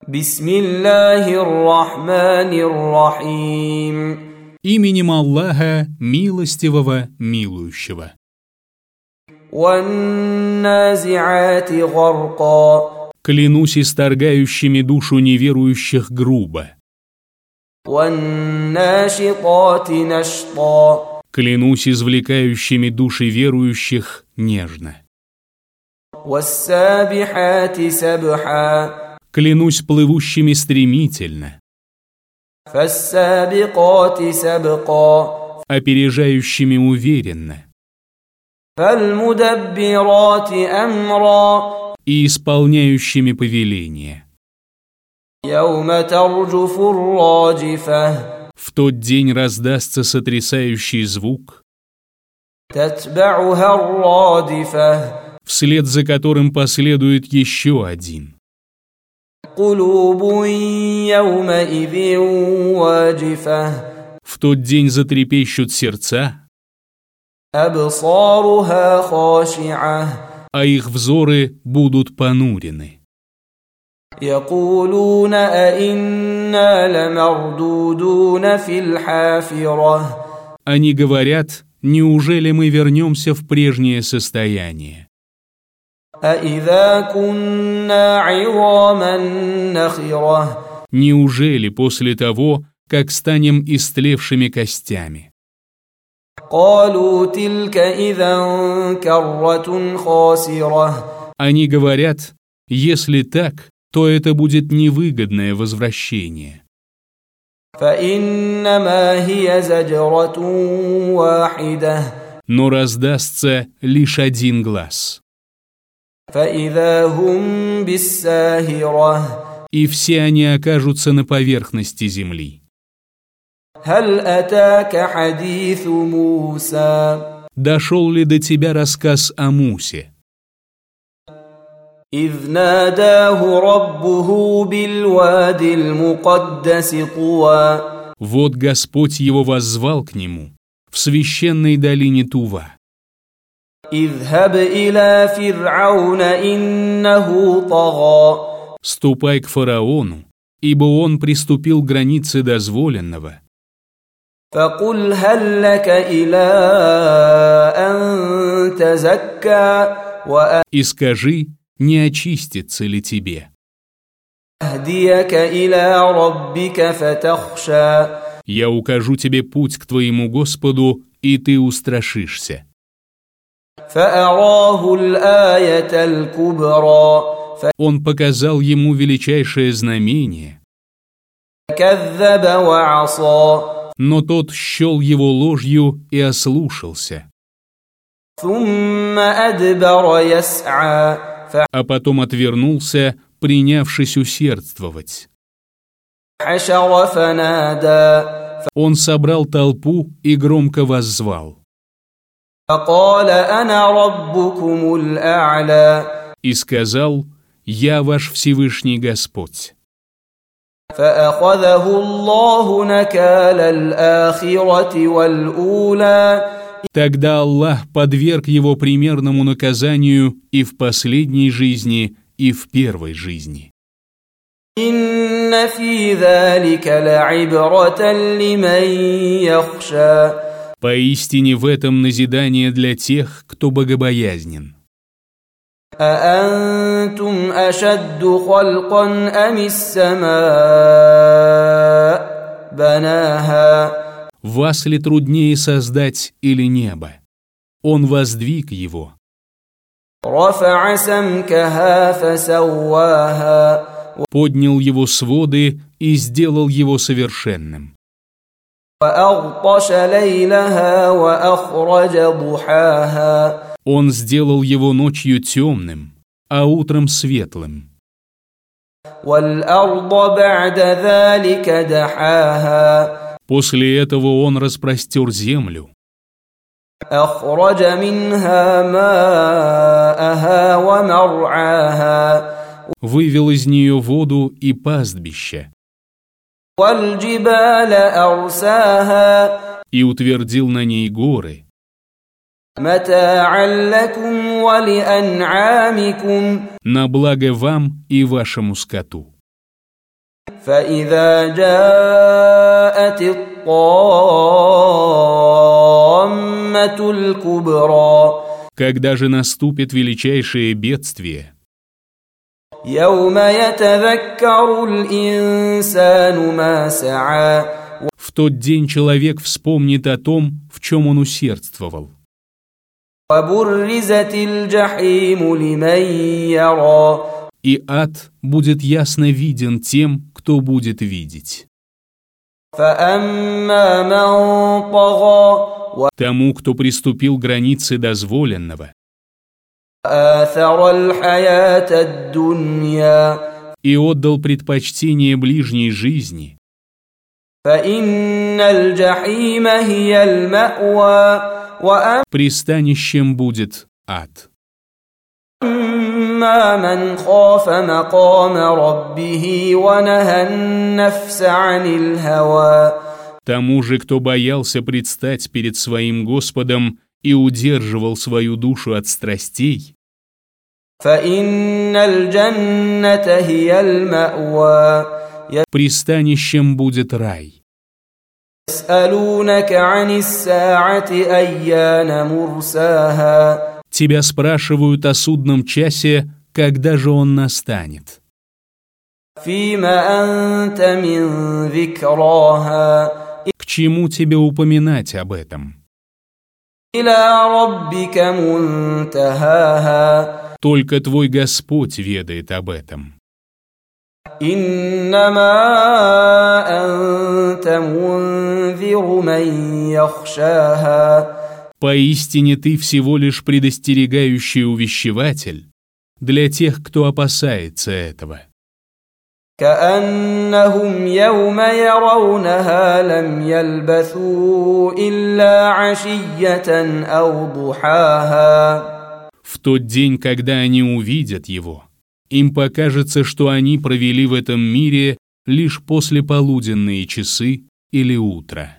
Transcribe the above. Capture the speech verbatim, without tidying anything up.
Бисмиллахир-рахманир-рахим. Именем Аллаха, милостивого, милующего. Ван-назиати гарка. Клянусь исторгающими душу неверующих грубо. Ван-нашитати нашта. Клянусь извлекающими души верующих нежно. Вас-сабихати сабха. Клянусь плывущими стремительно. Фас-сабикати сабка. Опережающими уверенно. Фаль-мудаббирати амра. И исполняющими повеление. Яума тарджуфур-раджифа. В тот день раздастся сотрясающий звук, татба'уха-р-радифа. вслед за которым последует еще один. Кулубун яумаидин ваджифа. В тот день затрепещут сердца, Абсаруха хаши'а. а их взоры будут понурены. Якулуна аинна ламардудуна фил-хафира. Они говорят: неужели мы вернемся в прежнее состояние? А'идha кунна 'идаман нахира. Неужели после того, как станем истлевшими костями? Калу тилька идан карратун хасира. Они говорят: если так, то это будет невыгодное возвращение. Фаиннама хия заджратун вахида. Но раздастся лишь один глаз, Фа'идha хум биссахира. и все они окажутся на поверхности земли. Халь атака хадису Муса. Дошел ли до тебя рассказ о Мусе, إذ ناداه ربه بالوادي المقدس طوى. вот Господь его воззвал к нему в священной долине Тува: اذهب إلى فرعون إنه طغى. ступай к фараону, ибо он приступил к границе дозволенного. فقل هل لك إلى أن تزكى И скажи, не очистится ли тебе? وأهديك إلى ربك فتخشى. Я укажу тебе путь к твоему Господу, и ты устрашишься. فأراه الآية الكبرى. Он показал ему величайшее знамение, فكذب وعصى. но тот счел его ложью и ослушался, ثم أدبر يسعى. а потом отвернулся, принявшись усердствовать. فحشر فنادى. Он собрал толпу и громко воззвал, فقال أنا ربكم الأعلى. и сказал: «Я ваш Всевышний Господь». فأخذه الله نكال الآخرة والأولى. Тогда Аллах подверг его примерному наказанию и в последней жизни, и в первой жизни. إن في ذلك لعبرة لمن يخشى. Поистине в этом назидание для тех, кто богобоязнен. أأنتم أشد خلقا أم السماء بناها. Вас ли труднее создать или небо? Он воздвиг его. رفع سمكها فسواها. Поднял его своды и сделал его совершенным. وأغطش ليلها وأخرج ضحاها. Он сделал его ночью темным, а утром светлым. والأرض بعد ذلك دحاها. После этого он распростер землю, أخرج منها ماءها ومرعاها. вывел из нее воду и пастбища, والجبال أرساها. и утвердил на ней горы, متاعا لكم ولأنعامكم. на благо вам и вашему скоту. فإذا جاءت الطامة الكبرى Когда же наступит величайшее бедствие? يوم يتذكر الإنسان ما سعى В тот день человек вспомнит о том, в чем он усердствовал. وبرزت الجحيم لمن يرى И ад будет ясно виден тем, кто будет видеть. فأما من طغى Тому, кто приступил границы дозволенного وآثر الحياة الدنيا и отдал предпочтение ближней жизни, فإن الجحيم هي المأوى وأما пристанищем будет ад. من خاف مقام ربه ونهى النفس عن الهوى Тому же, кто боялся предстать перед своим Господом и удерживал свою душу от страстей, فإن الجنة هي المأوى пристанищем будет рай. يسألونك عن الساعة أيان مرساها Тебя спрашивают о судном часе, когда же он настанет. فيما أنت من ذكراها К чему тебе упоминать об этом? إلى ربك منتهاها Только твой Господь ведает об этом. إنما أنت منذر من يخشاها Поистине ты всего лишь предостерегающий увещеватель для тех, кто опасается этого. كأنهم يوم يرونها لم يلبثوا إلا عشية أو ضحاها. В тот день, когда они увидят его, им покажется, что они провели в этом мире лишь послеполуденные часы или утро.